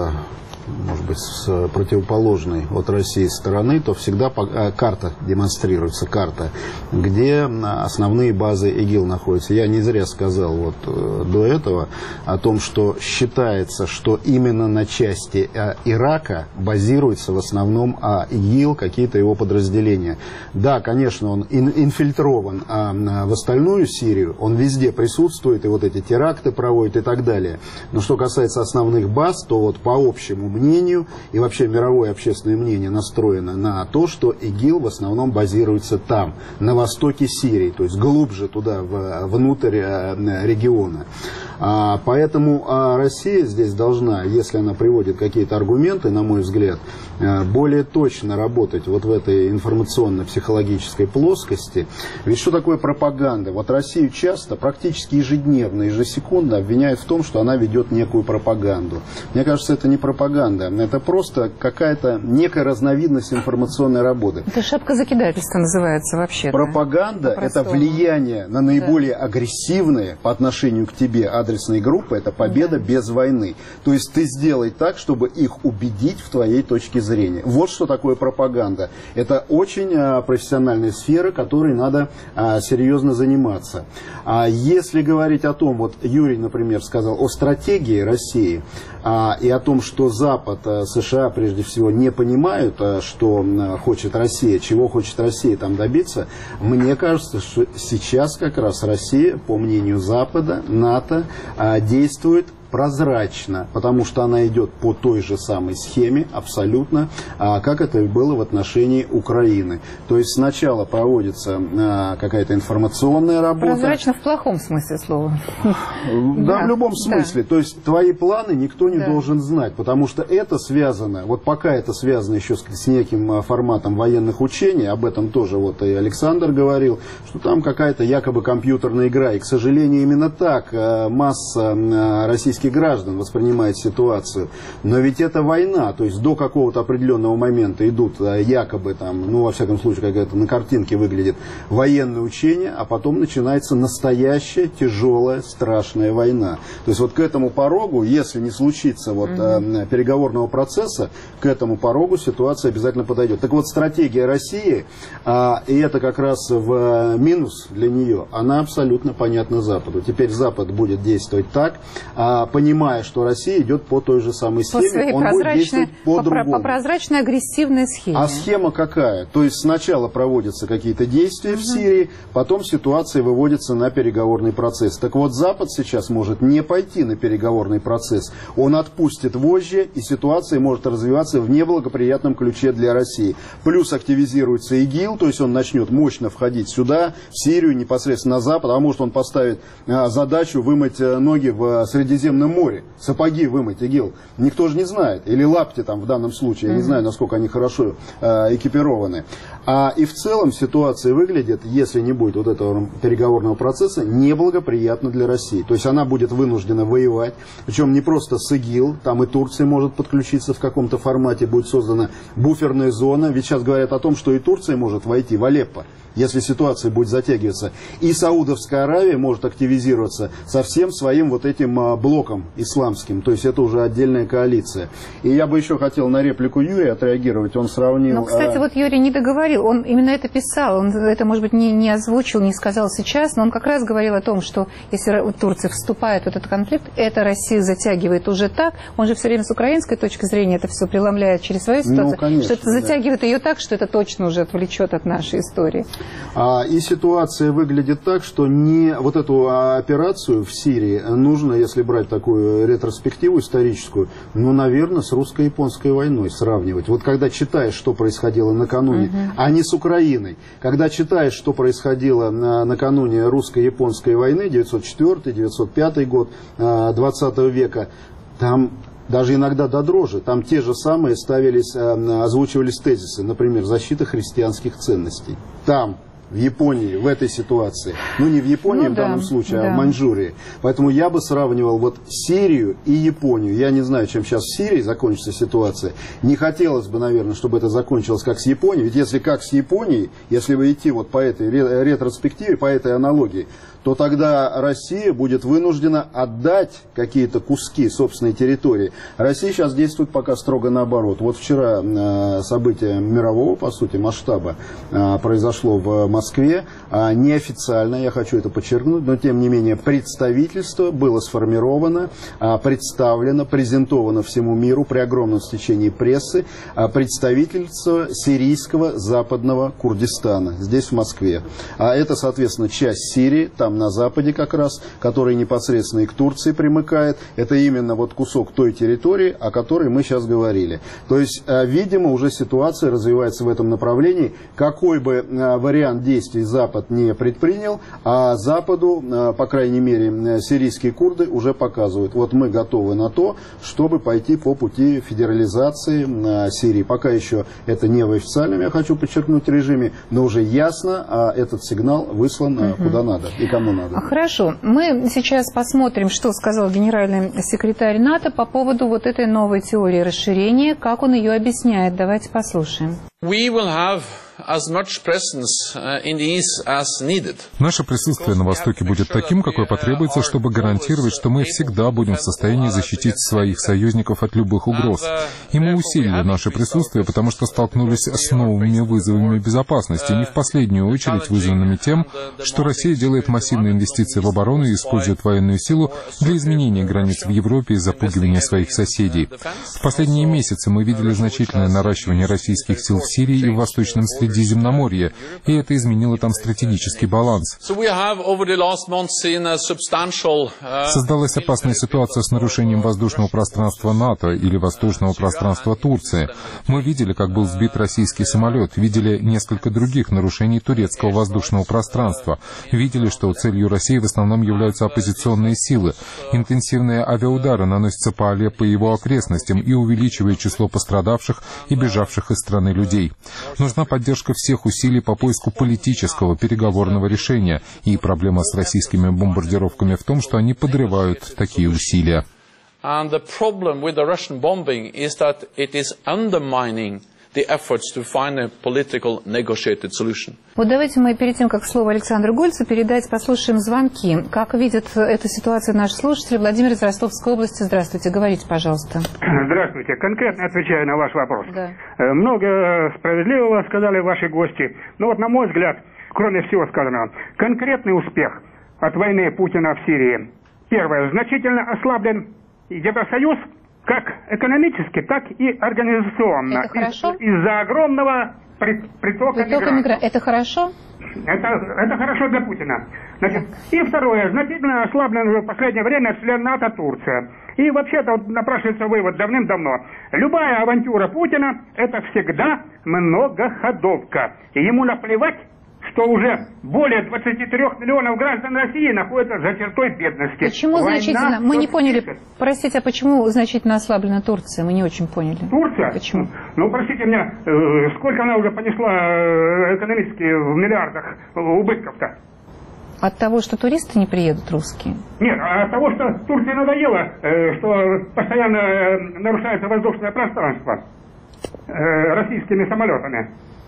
может быть, с противоположной от России стороны, то всегда карта демонстрируется, карта, где основные базы ИГИЛ находятся. Я не зря сказал вот до этого о том, что считается, что именно на части Ирака базируется в основном ИГИЛ, какие-то его подразделения. Да, конечно, он инфильтрован, а в остальную Сирию он везде присутствует, и вот эти теракты проводит и так далее. Но что касается основных баз, то вот по общему мнению, и вообще мировое общественное мнение настроено на то, что ИГИЛ в основном базируется там, на востоке Сирии, то есть глубже туда, в, внутрь региона. А, поэтому а Россия здесь должна, если она приводит какие-то аргументы, на мой взгляд, более точно работать вот в этой информационно-психологической плоскости. Ведь что такое пропаганда? Вот Россию часто, практически ежедневно, ежесекундно обвиняют в том, что она ведет некую пропаганду. Мне кажется, это не пропаганда, это просто какая-то некая разновидность информационной работы. Это шапка закидательства называется вообще. Пропаганда – это влияние на наиболее да. агрессивные по отношению к тебе адресные группы, это победа да. без войны. То есть ты сделай так, чтобы их убедить в твоей точке зрения. Вот что такое пропаганда. Это очень а, профессиональная сфера, которой надо а, серьезно заниматься. А если говорить о том, вот Юрий, например, сказал о стратегии России а, и о том, что Запад, а, США прежде всего не понимают, а, что а, хочет Россия, чего хочет Россия там добиться, мне кажется, что сейчас как раз Россия, по мнению Запада, НАТО, а, действует прозрачно, потому что она идет по той же самой схеме абсолютно, а, как это и было в отношении Украины. То есть сначала проводится а, какая-то информационная работа. Прозрачно в плохом смысле слова. Да, да в любом смысле. Да. То есть твои планы никто не да. должен знать, потому что это связано, вот пока это связано еще с, с неким форматом военных учений, об этом тоже вот и Александр говорил, что там какая-то якобы компьютерная игра. И, к сожалению, именно так масса российских граждан воспринимает ситуацию. Но ведь это война, то есть до какого-то определенного момента идут якобы там, ну во всяком случае, как это на картинке выглядит, военные учения, а потом начинается настоящая тяжелая, страшная война. То есть вот к этому порогу, если не случится вот mm-hmm. переговорного процесса, к этому порогу ситуация обязательно подойдет. Так вот, стратегия России, а, и это как раз в минус для нее, она абсолютно понятна Западу. Теперь Запад будет действовать так, а, понимая, что Россия идет по той же самой схеме, он будет действовать по-другому. По прозрачной агрессивной схеме. А схема какая? То есть сначала проводятся какие-то действия угу. в Сирии, потом ситуация выводится на переговорный процесс. Так вот, Запад сейчас может не пойти на переговорный процесс. Он отпустит вожжи, и ситуация может развиваться в неблагоприятном ключе для России. Плюс активизируется ИГИЛ, то есть он начнет мощно входить сюда, в Сирию, непосредственно на Запад, а может он поставит а, задачу вымыть ноги в Средиземном море, сапоги вымыть ИГИЛ. Никто же не знает. Или лапти там в данном случае, я не знаю, насколько они хорошо а, экипированы. А, и в целом ситуация выглядит, если не будет вот этого переговорного процесса, неблагоприятно для России. То есть она будет вынуждена воевать, причем не просто с ИГИЛ, там и Турция может подключиться в каком-то формате, будет создана буферная зона. Ведь сейчас говорят о том, что и Турция может войти в Алеппо, если ситуация будет затягиваться. И Саудовская Аравия может активизироваться со всем своим вот этим а, блоком исламским. То есть это уже отдельная коалиция. И я бы еще хотел на реплику Юрия отреагировать. Он сравнил... Ну, кстати, а... вот Юрий не договорил. Он именно это писал. Он это, может быть, не, не озвучил, не сказал сейчас, но он как раз говорил о том, что если Турция вступает в этот конфликт, это Россию затягивает уже так. Он же все время с украинской точки зрения это все преломляет через свою ситуацию. Ну, конечно, что это затягивает да. ее так, что это точно уже отвлечет от нашей истории. А, и ситуация выглядит так, что не вот эту операцию в Сирии нужно, если брать такую ретроспективу историческую, ну, наверное, с русско-японской войной сравнивать. Вот когда читаешь, что происходило накануне, uh-huh. а не с Украиной, когда читаешь, что происходило на, накануне русско-японской войны, девятьсот четвёртый — девятьсот пятый год двадцатого века, там... Даже иногда до дрожи. Там те же самые ставились, озвучивались тезисы, например, защита христианских ценностей. Там, в Японии, в этой ситуации. Ну, не в Японии ну, в да, данном случае, да. а в Маньчжурии. Поэтому я бы сравнивал вот Сирию и Японию. Я не знаю, чем сейчас в Сирии закончится ситуация. Не хотелось бы, наверное, чтобы это закончилось как с Японией. Ведь если как с Японией, если вы идти вот по этой ретроспективе, по этой аналогии, то тогда Россия будет вынуждена отдать какие-то куски собственной территории. Россия сейчас действует пока строго наоборот. Вот вчера э, событие мирового, по сути, масштаба э, произошло в Москве. Э, неофициально, я хочу это подчеркнуть, но тем не менее представительство было сформировано, э, представлено, презентовано всему миру при огромном стечении прессы э, представительство сирийского западного Курдистана здесь в Москве. А это, соответственно, часть Сирии, там на западе как раз, который непосредственно и к Турции примыкает. Это именно вот кусок той территории, о которой мы сейчас говорили. То есть, видимо, уже ситуация развивается в этом направлении. Какой бы вариант действий Запад не предпринял, а Западу, по крайней мере, сирийские курды уже показывают. Вот мы готовы на то, чтобы пойти по пути федерализации Сирии. Пока еще это не в официальном, я хочу подчеркнуть, режиме, но уже ясно, этот сигнал выслан угу. куда надо и кому надо. Хорошо. Мы сейчас посмотрим, что сказал генеральный секретарь НАТО по поводу вот этой новой теории расширения, как он ее объясняет. Давайте послушаем. We will have as much presence in the east as needed. Наше присутствие на Востоке будет таким, какое потребуется, чтобы гарантировать, что мы всегда будем в состоянии защитить своих союзников от любых угроз. И мы усилили наше присутствие, потому что столкнулись с новыми вызовами безопасности, не в последнюю очередь вызванными тем, что Россия делает массивные инвестиции в оборону и использует военную силу для изменения границ в Европе и запугивания своих соседей. В последние месяцы мы видели значительное наращивание российских сил в Сирии и в Восточном Средиземноморье, и это изменило там стратегический баланс. Создалась опасная ситуация с нарушением воздушного пространства НАТО или воздушного пространства Турции. Мы видели, как был сбит российский самолет, видели несколько других нарушений турецкого воздушного пространства, видели, что целью России в основном являются оппозиционные силы. Интенсивные авиаудары наносятся по Алеппо и его окрестностям и увеличивают число пострадавших и бежавших из страны людей. Нужна поддержка всех усилий по поиску политического переговорного решения, и проблема с российскими бомбардировками в том, что они подрывают такие усилия. The efforts to find a political negotiated solution. Вот давайте мы перед тем, как слово Александру Гольцу передать, послушаем звонки. Как видят эту ситуацию наши слушатели? Владимир из Ростовской области. Здравствуйте, говорите, пожалуйста. Здравствуйте. Конкретно отвечаю на ваш вопрос. Да. Много справедливого сказали ваши гости. Но вот, на мой взгляд, кроме всего сказанного, конкретный успех от войны Путина в Сирии Первое. Значительно ослаблен Евросоюз как экономически, так и организационно. Это хорошо? Из- из-за огромного при- притока Притока мигрантов. мигра- Это хорошо? Это, это хорошо для Путина. Значит, и второе. Значительно ослаблен уже в последнее время член НАТО Турция. И вообще-то вот напрашивается вывод давным-давно. Любая авантюра Путина – это всегда многоходовка. И ему наплевать, что уже более двадцати трёх миллионов граждан России находятся за чертой бедности. Почему Война значительно? Мы не тут поняли. тихо. Простите, а почему значительно ослаблена Турция? Мы не очень поняли. Турция? Почему? Ну, простите меня, э, сколько она уже понесла э, экономически в миллиардах э, убытков-то? От того, что туристы не приедут русские? Нет, а от того, что Турции надоело, э, что постоянно э, нарушается воздушное пространство э, российскими самолетами.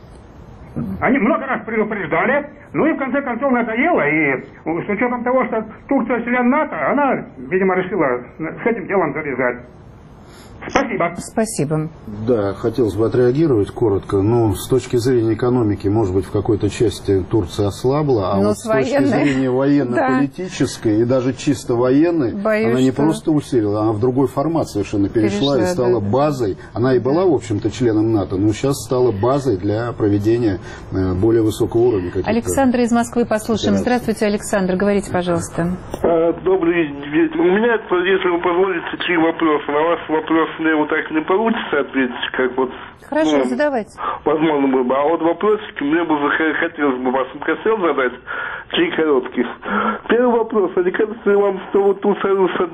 Они много раз предупреждали, ну и в конце концов надоело, и с учетом того, что Турция член НАТО, она, видимо, решила с этим делом завязать. Спасибо. Спасибо. Да, хотелось бы отреагировать коротко. Ну, с точки зрения экономики, может быть, в какой-то части Турция ослабла, а Но вот с с точки военной... зрения военно-политической и даже чисто военной, Боюсь, она не что... просто усилила, она в другой формат совершенно перешла, Перешла, и стала да. базой. Она и была, в общем-то, членом НАТО, но сейчас стала базой для проведения э, более высокого уровня каких-то. Александр из Москвы послушаем. операций. Здравствуйте, Александр. Говорите, пожалуйста. Добрый день. У меня, если вы позволите, три вопроса. На ваш вопрос мне вот так не получится ответить, как вот... Хорошо, ну, задавайте. Возможно было бы. А вот вопросики мне бы хотелось бы вас хотел задать. Три коротких. Первый вопрос. А не кажется ли вам, что вот тут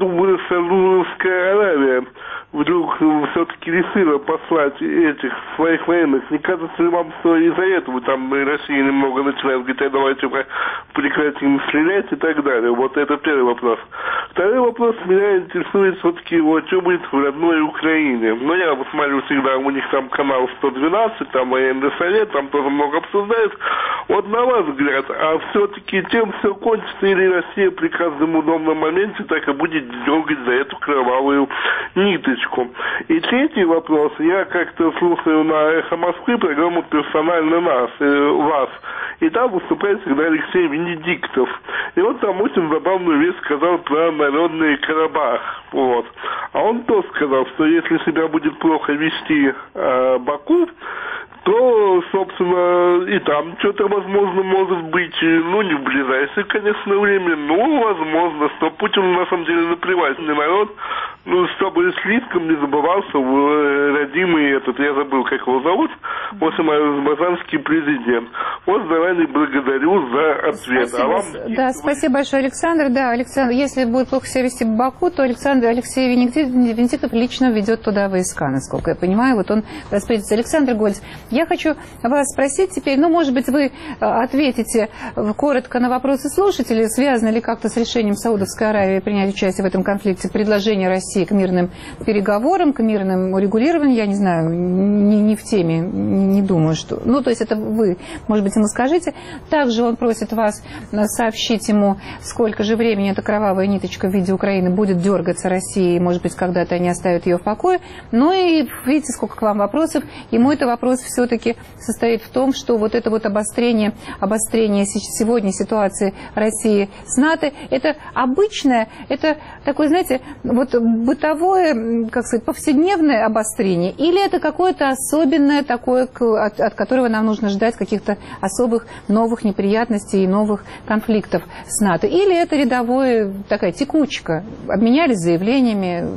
Саудовская Аравия вдруг все-таки решила послать этих своих военных? Не кажется ли вам, что из-за этого там Россия немного начинает говорить, а давайте прекратим стрелять и так далее? Вот это первый вопрос. Второй вопрос меня интересует все-таки, вот, что будет в родной Украине. Ну, я вот смотрю всегда, у них там канал сто двенадцать, там военный совет, там тоже много обсуждают. Вот на ваш взгляд, а все-таки тем все кончится, или Россия при каждом удобном моменте так и будет дергать за эту кровавую ниточку? И третий вопрос. Я как-то слушаю на «Эхо Москвы» программу «Персонально нас», э, вас. И там выступает всегда Алексей Венедиктов. И он там очень забавную вещь сказал про Народный Карабах. Вот. А он то сказал, что если себя будет плохо вести э, Баку, то, собственно, и там что-то, возможно, может быть, ну, не в ближайшее, конечно, время, но, возможно, что Путину, на самом деле, наплевать на народ, ну, чтобы слишком не забывался родимый этот, я забыл, как его зовут, в общем, азербайджанский президент. Вот заранее благодарю за ответ. Спасибо. А вам... Да, спасибо большое, Александр. Да, Александр, если будет плохо себя вести в Баку, то Александр Алексей Венедиктов лично ведет туда войска, насколько я понимаю. Вот он распорядится. Александр Гольц, я хочу вас спросить теперь, ну, может быть, вы ответите коротко на вопросы слушателей, связано ли как-то с решением Саудовской Аравии принять участие в этом конфликте, предложение России к мирным переговорам, к мирному урегулированию, я не знаю, не, не в теме, не думаю, что... Ну, то есть это вы, может быть, ему скажите. Также он просит вас сообщить ему, сколько же времени эта кровавая ниточка в виде Украины будет дергаться России, и, может быть, когда-то они оставят ее в покое. Ну и видите, сколько к вам вопросов. Ему это вопрос все-таки состоит в том, что вот это вот обострение, обострение сегодня ситуации России с НАТО, это обычное, это такое, знаете, вот бытовое, как сказать, повседневное обострение, или это какое-то особенное такое, от, от которого нам нужно ждать каких-то особых новых неприятностей и новых конфликтов с НАТО, или это рядовое, такая текучка, обменялись заявлениями.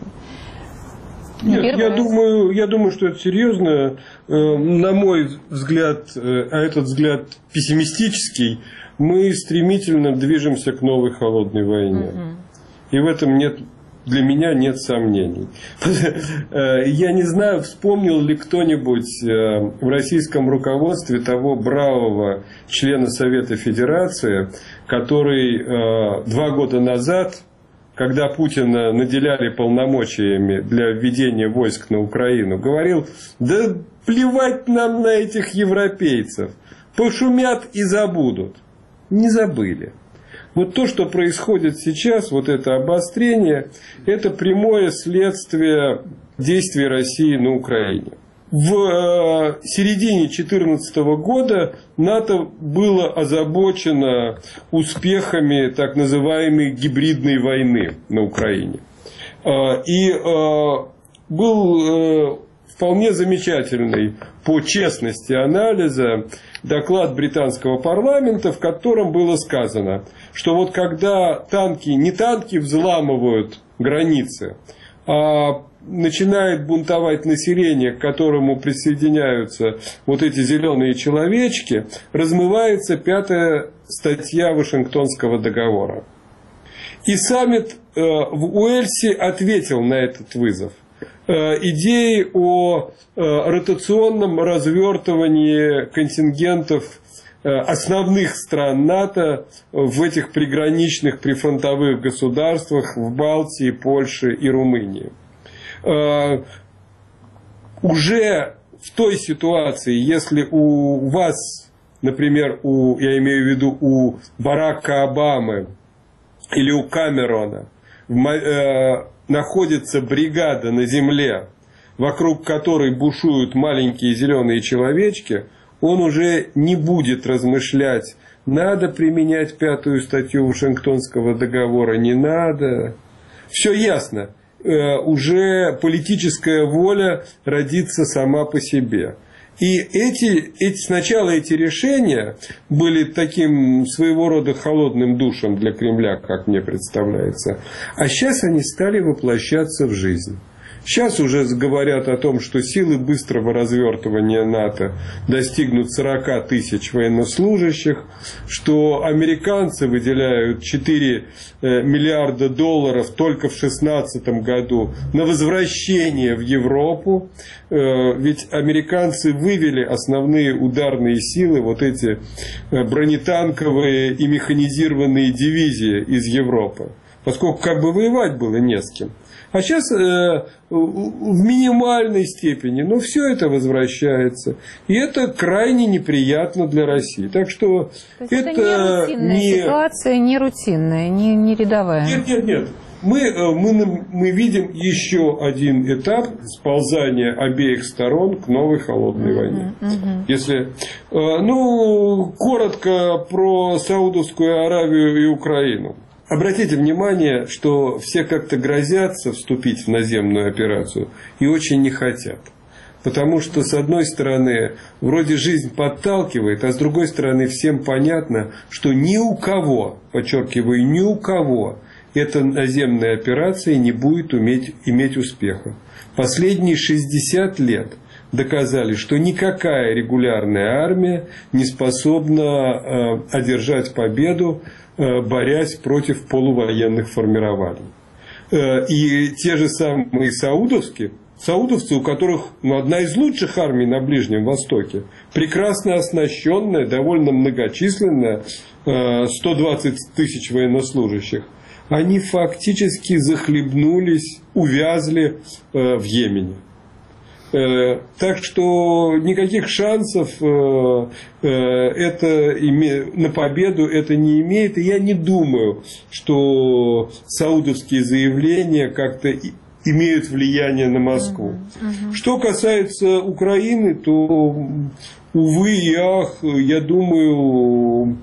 Нет, я думаю, я думаю, что это серьезно. На мой взгляд, а этот взгляд пессимистический, мы стремительно движемся к новой холодной войне. Mm-hmm. И в этом нет, для меня нет сомнений. Я не знаю, вспомнил ли кто-нибудь в российском руководстве того бравого члена Совета Федерации, который два года назад, когда Путина наделяли полномочиями для введения войск на Украину, говорил: да плевать нам на этих европейцев, пошумят и забудут. Не забыли. Вот то, что происходит сейчас, вот это обострение, это прямое следствие действий России на Украине. в середине две тысячи четырнадцатого года НАТО было озабочено успехами так называемой гибридной войны на Украине. И был вполне замечательный по честности анализа доклад британского парламента, в котором было сказано, что вот когда танки, не танки взламывают границы, а начинает бунтовать население, к которому присоединяются вот эти зеленые человечки, размывается пятая статья Вашингтонского договора. И саммит в Уэльсе ответил на этот вызов. Идеи о ротационном развертывании контингентов основных стран НАТО в этих приграничных прифронтовых государствах в Балтии, Польше и Румынии. Уже в той ситуации, если у вас, например, у, я имею в виду у Барака Обамы или у Камерона, в, находится бригада на земле, вокруг которой бушуют маленькие зеленые человечки, он уже не будет размышлять, надо применять пятую статью Вашингтонского договора, не надо. Все ясно. Уже политическая воля родится сама по себе. И эти, эти, сначала эти решения были таким своего рода холодным душем для Кремля, как мне представляется. А сейчас они стали воплощаться в жизнь. Сейчас уже говорят о том, что силы быстрого развертывания НАТО достигнут сорок тысяч военнослужащих, что американцы выделяют четыре миллиарда долларов только в две тысячи шестнадцатом году на возвращение в Европу. Ведь американцы вывели основные ударные силы, вот эти бронетанковые и механизированные дивизии из Европы, поскольку как бы воевать было не с кем. А сейчас э, в минимальной степени, но все это возвращается. И это крайне неприятно для России. Так что это, это не рутинная не... ситуация, не рутинная, не, не рядовая. Нет, нет, нет. Мы, мы, мы видим еще один этап сползания обеих сторон к новой холодной войне. Uh-huh. Если, ну, коротко про Саудовскую Аравию и Украину. Обратите внимание, что все как-то грозятся вступить в наземную операцию и очень не хотят. Потому что, с одной стороны, вроде жизнь подталкивает, а с другой стороны, всем понятно, что ни у кого, подчеркиваю, ни у кого эта наземная операция не будет уметь, иметь успеха. Последние шестьдесят лет доказали, что никакая регулярная армия не способна э, одержать победу, борясь против полувоенных формирований. И те же самые саудовские, саудовцы, у которых ну, одна из лучших армий на Ближнем Востоке, прекрасно оснащенная, довольно многочисленная, сто двадцать тысяч военнослужащих, они фактически захлебнулись, увязли в Йемене. Так что никаких шансов это, на победу это не имеет. И я не думаю, что саудовские заявления как-то имеют влияние на Москву. Uh-huh. Uh-huh. Что касается Украины, то, увы и ах, я думаю,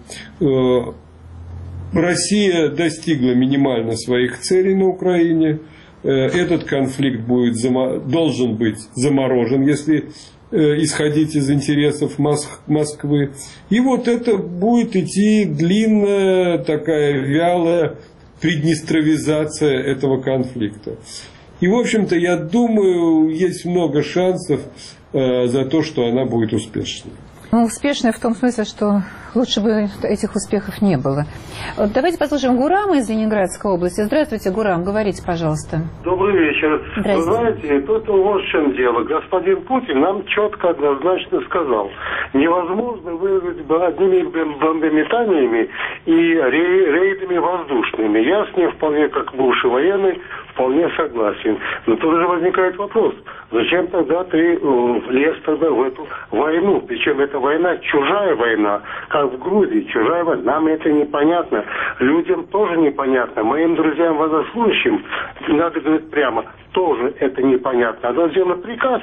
Россия достигла минимально своих целей на Украине. Этот конфликт будет, должен быть заморожен, если исходить из интересов Москвы. И вот это будет идти длинная, такая вялая приднестровизация этого конфликта. И, в общем-то, я думаю, есть много шансов за то, что она будет успешной. Ну, успешная в том смысле, что лучше бы этих успехов не было. Вот давайте послушаем Гурама из Ленинградской области. Здравствуйте, Гурам, говорите, пожалуйста. Добрый вечер. Вы знаете, тут вот в чем дело. Господин Путин нам четко, однозначно сказал, невозможно выиграть одними бомбометаниями и рейдами воздушными. Я с ним вполне, как бывший военный, вполне согласен. Но тут же возникает вопрос, зачем тогда ты лез тогда в эту войну? Причем эта война чужая война, как в Грузии, чужая война. Нам это непонятно. Людям тоже непонятно. Моим друзьям военнослужащим, надо говорить прямо, тоже это непонятно. Надо сделать приказ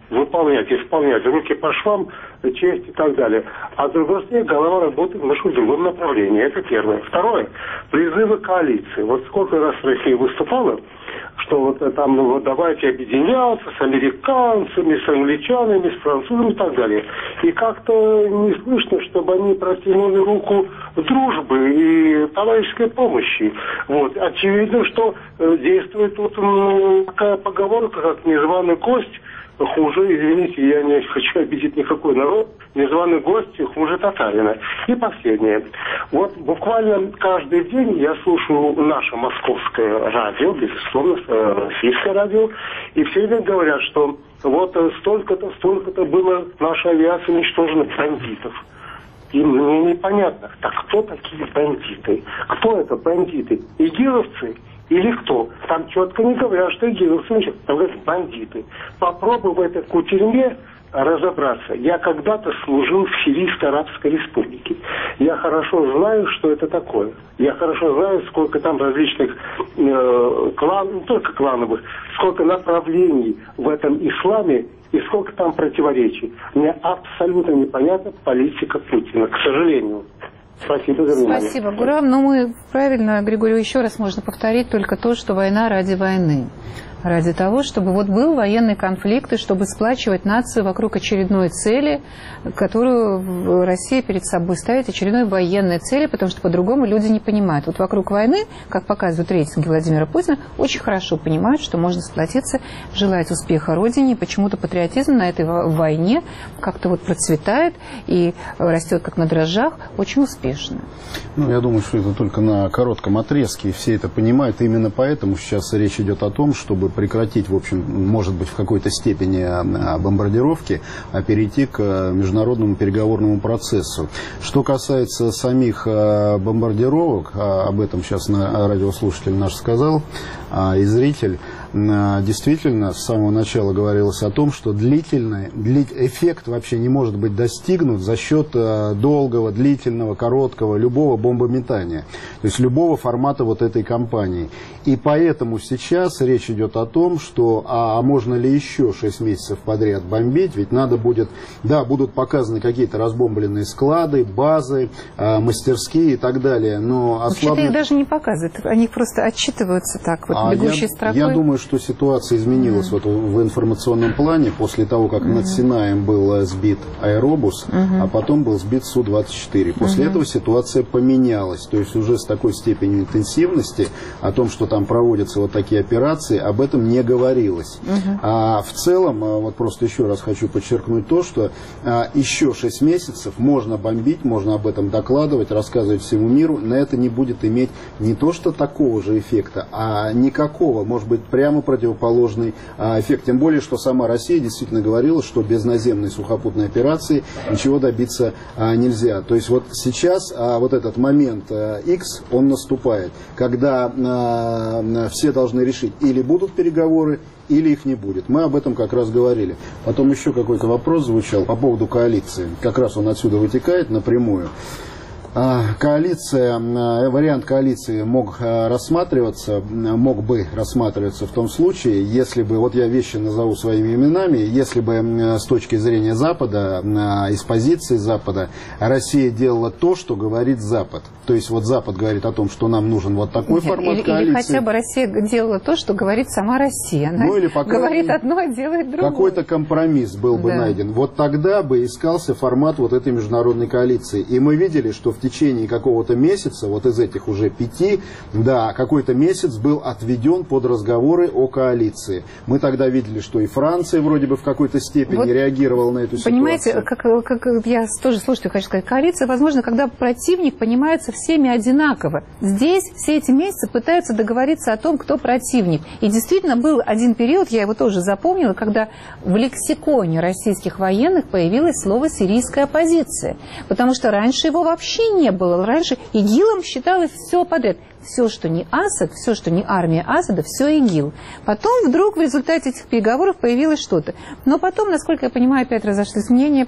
выполнять, исполнять, руки по швам, честь и так далее. А с другой стороны, голова работает немножко в другом направлении. Это первое. Второе, призывы коалиции. Вот сколько раз Россия выступала, что вот там, ну, вот давайте объединяться с американцами, с англичанами, с французами и так далее. И как-то не слышно, чтобы они протянули руку дружбы и товарищеской помощи. Вот. Очевидно, что э, действует тут ну, такая поговорка, как незваный гость хуже, извините, я не хочу обидеть никакой народ, незваный гость хуже татарина. И последнее. Вот буквально каждый день я слушаю наше московское радио, безусловно, российское радио, и все время говорят, что вот столько-то, столько-то было наша авиация уничтожена бандитов. И мне непонятно, так кто такие бандиты? Кто это бандиты? Игиловцы? Или кто? Там четко не говорят, что игиловцы, там говорят бандиты. Попробуй в этой кутерьме разобраться. Я когда-то служил в Сирийской Арабской Республике. Я хорошо знаю, что это такое. Я хорошо знаю, сколько там различных э, кланов, не только клановых, сколько направлений в этом исламе и сколько там противоречий. Мне абсолютно непонятна политика Путина, к сожалению. Спасибо за внимание. Спасибо, Гурам. Но мы правильно, Григорий, еще раз можно повторить только то, что война ради войны. Ради того, чтобы вот был военный конфликт, и чтобы сплачивать нацию вокруг очередной цели, которую Россия перед собой ставит, очередной военной цели, потому что по-другому люди не понимают. Вот вокруг войны, как показывают рейтинги Владимира Путина, очень хорошо понимают, что можно сплотиться, желать успеха Родине, и почему-то патриотизм на этой войне как-то вот процветает и растет как на дрожжах, очень успешно. Ну, я думаю, что это только на коротком отрезке, и все это понимают. И именно поэтому сейчас речь идет о том, чтобы прекратить, в общем, может быть, в какой-то степени бомбардировки, а перейти к международному переговорному процессу. Что касается самих бомбардировок, об этом сейчас радиослушатель наш сказал, и зритель, действительно, с самого начала говорилось о том, что длительный, дли, эффект вообще не может быть достигнут за счет долгого, длительного, короткого, любого бомбометания. То есть любого формата вот этой кампании. И поэтому сейчас речь идет о том, что а, а можно ли еще шесть месяцев подряд бомбить, ведь надо будет, да, будут показаны какие-то разбомбленные склады, базы, а, мастерские и так далее, но ослабнет... Вообще-то их даже не показывают, они просто отчитываются так, вот, а бегущей я, строкой. Я думаю, что ситуация изменилась mm-hmm. вот в информационном плане после того, как mm-hmm. над Синаем был сбит аэробус, mm-hmm. а потом был сбит Су двадцать четыре. После mm-hmm. этого ситуация поменялась, то есть уже с такой степенью интенсивности о том, что там проводятся вот такие операции, об этом не говорилось. Mm-hmm. А в целом, вот просто еще раз хочу подчеркнуть то, что а, еще шесть месяцев можно бомбить, можно об этом докладывать, рассказывать всему миру, но это не будет иметь не то что такого же эффекта, а никакого, может быть, прямо противоположный а, эффект. Тем более, что сама Россия действительно говорила, что без наземной сухопутной операции ничего добиться а, нельзя. То есть вот сейчас а, вот этот момент а, X, он наступает, когда а, все должны решить, или будут переговоры, или их не будет. Мы об этом как раз говорили. Потом еще какой-то вопрос звучал по поводу коалиции. Как раз он отсюда вытекает напрямую. Коалиция, вариант коалиции мог рассматриваться, мог бы рассматриваться в том случае, если бы, вот я вещи назову своими именами, если бы с точки зрения Запада, из позиции Запада, Россия делала то, что говорит Запад. То есть вот Запад говорит о том, что нам нужен вот такой формат или, коалиции. Или хотя бы Россия делала то, что говорит сама Россия. Она ну, или пока говорит одно, а делает другое. Какой-то компромисс был бы да. найден. Вот тогда бы искался формат вот этой международной коалиции. И мы видели, что в течение какого-то месяца, вот из этих уже пяти, да, какой-то месяц был отведен под разговоры о коалиции. Мы тогда видели, что и Франция вроде бы в какой-то степени вот реагировала на эту понимаете, ситуацию. Понимаете, как, как я тоже слушателю хочу сказать, коалиция, возможно, когда противник понимается всеми одинаково. Здесь все эти месяцы пытаются договориться о том, кто противник. И действительно был один период, я его тоже запомнила, когда в лексиконе российских военных появилось слово «сирийская оппозиция». Потому что раньше его вообще не было. Раньше ИГИЛом считалось все подряд. Все, что не Асад, все, что не армия Асада, все ИГИЛ. Потом вдруг в результате этих переговоров появилось что-то. Но потом, насколько я понимаю, опять разошлись мнения.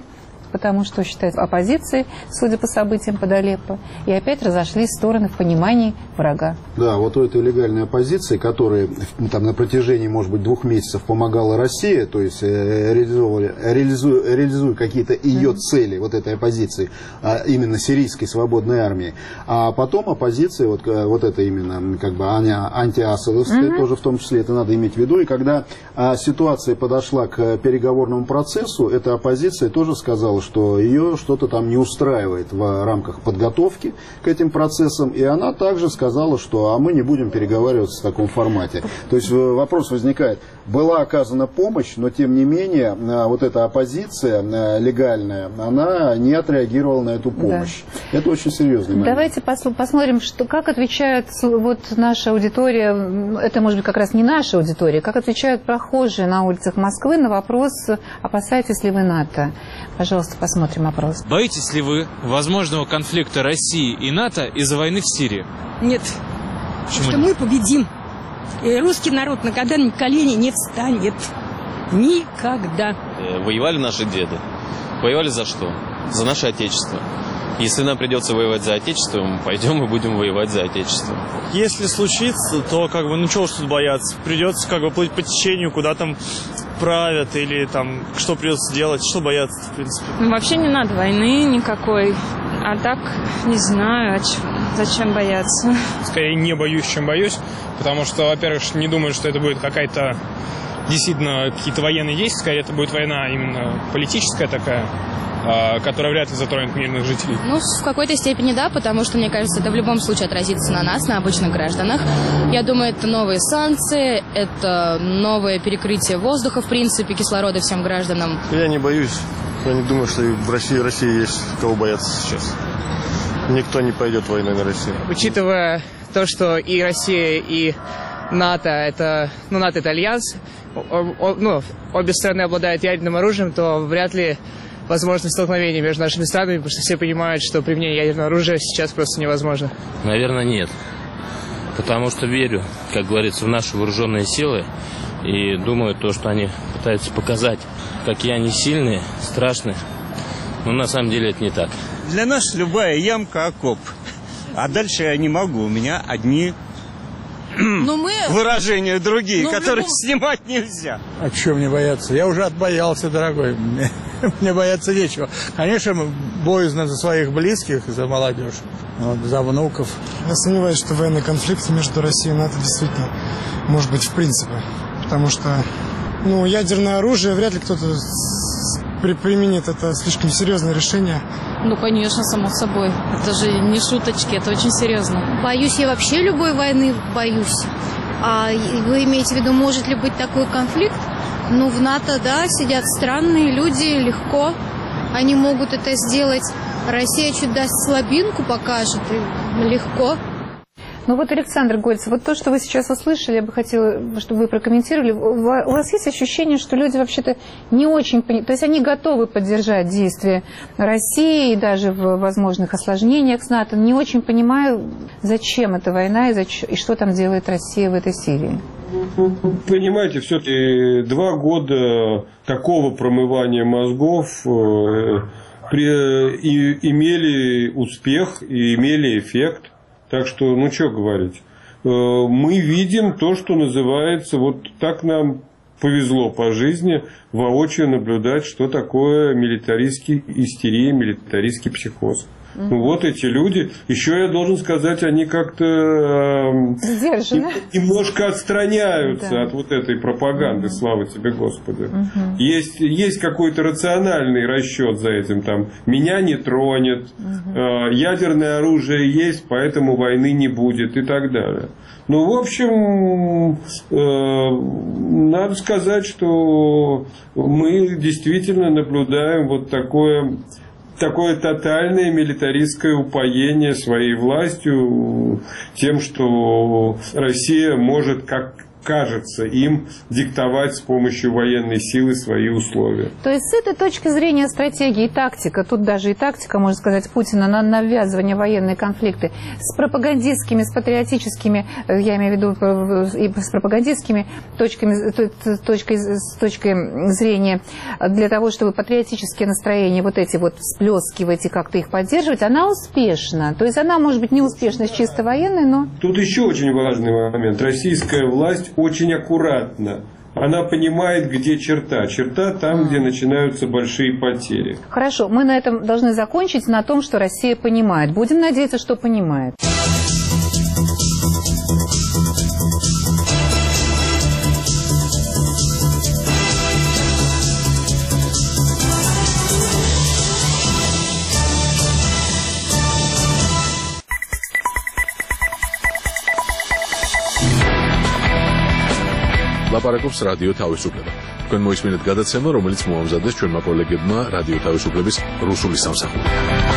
потому что считают оппозицией, судя по событиям под Алеппо, и опять разошлись стороны в понимании врага. Да, вот у этой легальной оппозиции, которая там на протяжении, может быть, двух месяцев помогала Россия, то есть реализовывали, реализуя, реализуя какие-то ее mm-hmm. цели, вот этой оппозиции, а именно сирийской свободной армии, а потом оппозиция, вот, вот это именно как бы антиасадовская, mm-hmm. тоже в том числе, это надо иметь в виду, и когда а, ситуация подошла к переговорному процессу, эта оппозиция тоже сказала, что ее что-то там не устраивает в рамках подготовки к этим процессам, и она также сказала, что а мы не будем переговариваться в таком формате. То есть вопрос возникает, была оказана помощь, но тем не менее вот эта оппозиция легальная, она не отреагировала на эту помощь. Да. Это очень серьезный момент. Давайте посмотрим, что, как отвечает вот наша аудитория, это может быть как раз не наша аудитория, как отвечают прохожие на улицах Москвы на вопрос, опасаетесь ли вы НАТО. Пожалуйста, посмотрим опрос. Боитесь ли вы возможного конфликта России и НАТО из-за войны в Сирии? Нет. Почему? Потому что мы победим. И русский народ никогда на колени не встанет. Никогда. Воевали наши деды. Воевали за что? За наше Отечество. Если нам придется воевать за Отечество, мы пойдем и будем воевать за Отечество. Если случится, то как бы ну чего ж тут бояться? Придется как бы плыть по течению, куда там правят или там что придется делать, что бояться в принципе. Ну, вообще не надо войны никакой. А так, не знаю, зачем бояться. Скорее не боюсь, чем боюсь, потому что, во-первых, не думаю, что это будет какая-то действительно какие-то военные действия, скорее это будет война именно политическая такая, которая вряд ли затронет мирных жителей. Ну, в какой-то степени да, потому что, мне кажется, это в любом случае отразится на нас, на обычных гражданах. Я думаю, это новые санкции, это новое перекрытие воздуха, в принципе, кислорода всем гражданам. Я не боюсь. Я не думаю, что в России, в России есть кого бояться сейчас. Никто не пойдет войной на Россию. Учитывая то, что и Россия, и НАТО, это, ну, НАТО это альянс, о, о, ну, обе страны обладают ядерным оружием, то вряд ли возможно столкновение между нашими странами, потому что все понимают, что применение ядерного оружия сейчас просто невозможно. Наверное, нет. Потому что верю, как говорится, в наши вооруженные силы. И думаю, то, что они пытаются показать, какие они сильные, страшные. Но на самом деле это не так. Для нас любая ямка окоп. А дальше я не могу. У меня одни Но мы... выражения другие, Но которые любом... снимать нельзя. А чего мне бояться? Я уже отбоялся, дорогой. Мне, мне бояться нечего. Конечно, боязно за своих близких, за молодежь, вот, за внуков. Я сомневаюсь, что военный конфликт между Россией и НАТО действительно может быть в принципе. Потому что ну, ядерное оружие вряд ли кто-то применит. Это слишком серьезное решение. Ну, конечно, само собой. Это же не шуточки, это очень серьезно. Боюсь я вообще любой войны, боюсь. А вы имеете в виду, может ли быть такой конфликт? Ну, в НАТО, да, сидят странные люди, легко. Они могут это сделать. Россия чуть даст слабинку, покажет, и легко. Ну вот, Александр Гольцев, вот то, что вы сейчас услышали, я бы хотела, чтобы вы прокомментировали. У вас есть ощущение, что люди вообще-то не очень понимают, то есть они готовы поддержать действия России и даже в возможных осложнениях с НАТО, не очень понимают, зачем эта война и, зачем, и что там делает Россия в этой Сирии. Понимаете, все-таки два года такого промывания мозгов при, и, имели успех и имели эффект. Так что, ну что говорить, мы видим то, что называется, вот так нам повезло по жизни воочию наблюдать, что такое милитаристский истерия, милитаристский психоз. Mm-hmm. Ну, вот эти люди, еще я должен сказать, они как-то э, немножко отстраняются да. от вот этой пропаганды, mm-hmm. слава тебе Господи. Mm-hmm. Есть, есть какой-то рациональный расчет за этим, там, меня не тронет, mm-hmm. э, ядерное оружие есть, поэтому войны не будет и так далее. Ну, в общем, э, надо сказать, что мы действительно наблюдаем вот такое... такое тотальное милитаристское упоение своей властью, тем, что Россия может как кажется им диктовать с помощью военной силы свои условия. То есть с этой точки зрения стратегия и тактика, тут даже и тактика, можно сказать, Путина на навязывание военной конфликты с пропагандистскими, с патриотическими, я имею в виду и с пропагандистскими точками, точкой, с точки зрения для того, чтобы патриотические настроения вот эти вот всплескивать и как-то их поддерживать, она успешна. То есть она может быть не успешна с чисто военной, но... Тут еще очень важный момент. Российская власть очень аккуратна. Она понимает, где черта. Черта там, где начинаются большие потери. Хорошо, мы на этом должны закончить, на том, что Россия понимает. Будем надеяться, что понимает. ლაპარაკობს რადიო თავისუფლება. თქვენ მოისმინეთ გადაცემა, რომელიც მოამზადეს ჩვენმა კოლეგებმა რადიო თავისუფლების რუსული სამსახურიდან.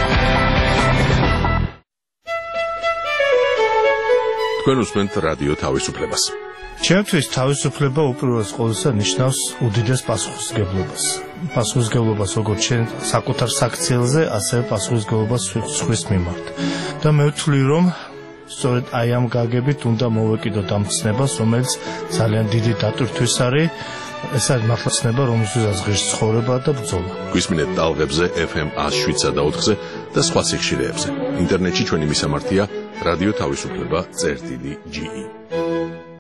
თქვენ უსმენთ რადიო თავისუფლებას. ჩემთვის თავისუფლება უპირველეს ყოვლისა ნიშნავს უდიდეს პასუხისმგებლობას. პასუხისმგებლობას როგორც ჩვენ საკუთარ საქციელზე, ასევე პასუხისმგებლობას სხვის მიმართ. და მე ვთვლი, რომ სწორედ აი ამ გაგებით უნდა მოვეკიდოთ ამ ცნებას, რომელიც ძალიან დიდი დატვირთვის არის. ეს არის მართლა ცნება, რომელზეც ღირს ცხოვრება და ბრძოლა. გვისმინეთ ტალღებზე ეფ ემ one oh seven და ოთხზე და სხვა სიხშირეებზე. ინტერნეტში ჩვენი მისამართია რადიო თავისუფლება წერტილი ჯი ი.